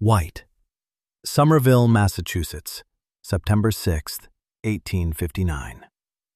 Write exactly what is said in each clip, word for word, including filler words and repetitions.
White. Somerville, Massachusetts, September sixth, eighteen fifty-nine.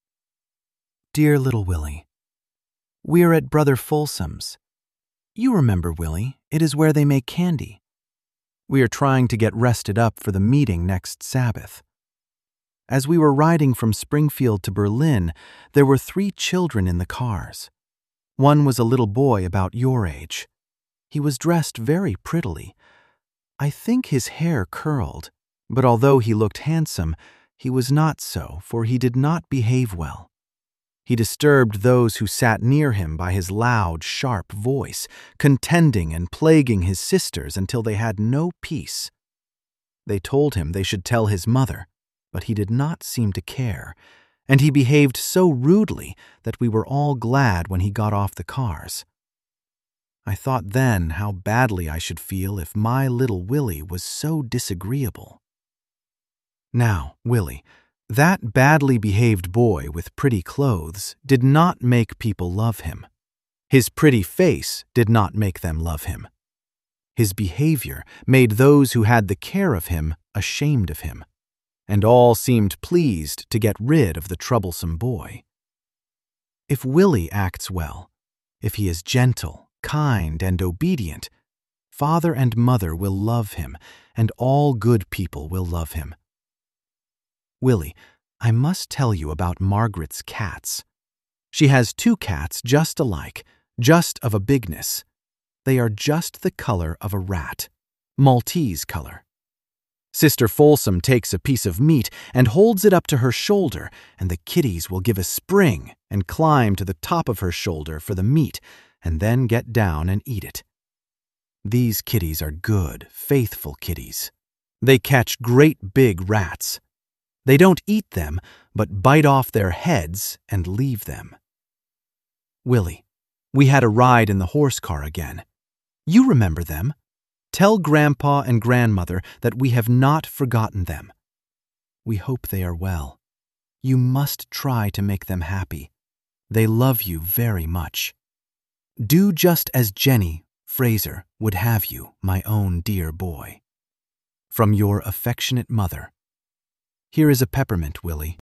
Dear little Willie, we're at Brother Folsom's. You remember, Willie, it is where they make candy. We are trying to get rested up for the meeting next Sabbath. As we were riding from Springfield to Berlin, there were three children in the cars. One was a little boy about your age. He was dressed very prettily. I think his hair curled, but although he looked handsome, he was not so, for he did not behave well. He disturbed those who sat near him by his loud, sharp voice, contending and plaguing his sisters until they had no peace. They told him they should tell his mother, but he did not seem to care, and he behaved so rudely that we were all glad when he got off the cars. I thought then how badly I should feel if my little Willie was so disagreeable. Now, Willie, that badly behaved boy with pretty clothes did not make people love him. His pretty face did not make them love him. His behavior made those who had the care of him ashamed of him, and all seemed pleased to get rid of the troublesome boy. If Willie acts well, if he is gentle, kind, and obedient, father and mother will love him, and all good people will love him. Willie, I must tell you about Margaret's cats. She has two cats just alike, just of a bigness. They are just the color of a rat, Maltese color. Sister Folsom takes a piece of meat and holds it up to her shoulder, and the kitties will give a spring and climb to the top of her shoulder for the meat, and then get down and eat it. These kitties are good, faithful kitties. They catch great big rats. They don't eat them, but bite off their heads and leave them. Willie, we had a ride in the horse car again. You remember them. Tell Grandpa and Grandmother that we have not forgotten them. We hope they are well. You must try to make them happy. They love you very much. Do just as Jenny Fraser would have you, my own dear boy. From your affectionate mother. Here is a peppermint, Willie.